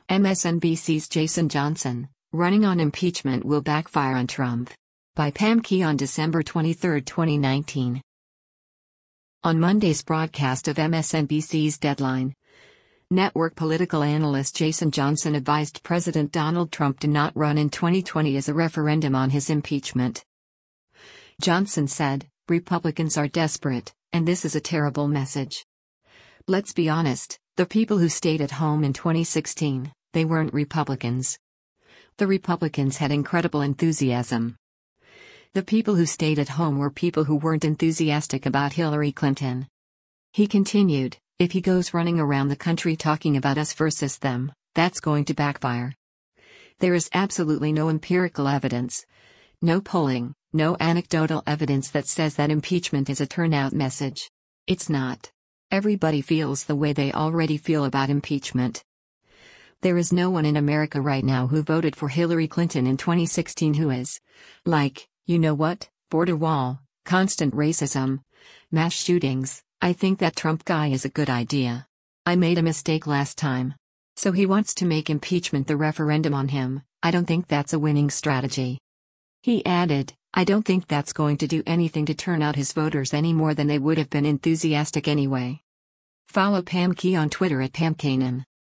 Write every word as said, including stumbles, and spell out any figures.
M S N B C's Jason Johnson, running on impeachment will backfire on Trump. By Pam Key on December twenty-third, twenty nineteen. On Monday's broadcast of M S N B C's Deadline, network political analyst Jason Johnson advised President Donald Trump to not run in twenty twenty as a referendum on his impeachment. Johnson said, "Republicans are desperate, and this is a terrible message. Let's be honest, the people who stayed at home in twenty sixteen, they weren't Republicans. The Republicans had incredible enthusiasm. The people who stayed at home were people who weren't enthusiastic about Hillary Clinton." He continued, "If he goes running around the country talking about us versus them, that's going to backfire. There is absolutely no empirical evidence, no polling, no anecdotal evidence that says that impeachment is a turnout message. It's not. Everybody feels the way they already feel about impeachment. There is no one in America right now who voted for Hillary Clinton in twenty sixteen who is, like, you know what, border wall, constant racism, mass shootings. I think that Trump guy is a good idea. I made a mistake last time. So he wants to make impeachment the referendum on him. I don't think that's a winning strategy." He added, "I don't think that's going to do anything to turn out his voters any more than they would have been enthusiastic anyway." Follow Pam Key on Twitter at Pam Kanan.